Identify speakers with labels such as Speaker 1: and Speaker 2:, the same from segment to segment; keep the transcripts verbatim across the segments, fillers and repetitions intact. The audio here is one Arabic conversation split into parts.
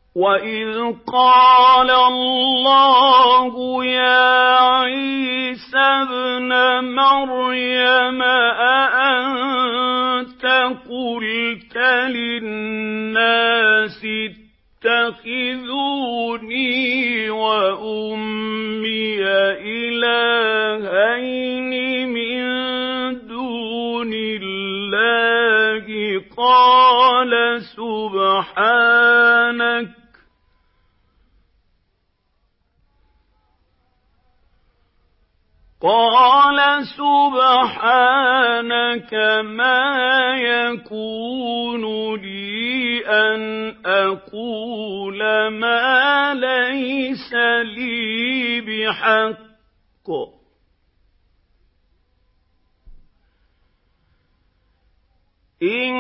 Speaker 1: وَإِذْ قَالَ اللَّهُ يَا عِيسَى ابْنَ مَرْيَمَ أَأَنتَ قُلْتَ لِلنَّاسِ اتَّخِذُونِي وَأُمِّيَ إِلَٰهَيْنِ مِن دُونِ اللَّهِ قَالَ سُبْحَانَكَ قَالَ سُبْحَانَكَ مَا يَكُونُ لِي أَنْ أَقُولَ مَا لَيْسَ لِي بِحَقٍّ إِن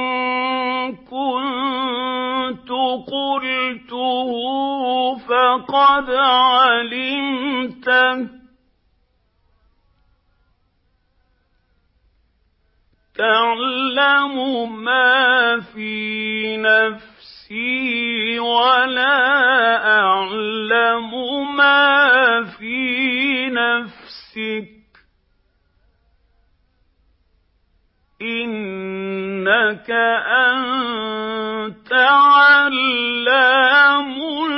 Speaker 1: كُنتُ قُلْتُهُ فَقَدْ عَلِمْتَهُ تَعْلَمُ مَا فِي نَفْسِي وَلَا أَعْلَمُ مَا فِي نَفْسِكَ إِنَّكَ أَنتَ عَلَّامُ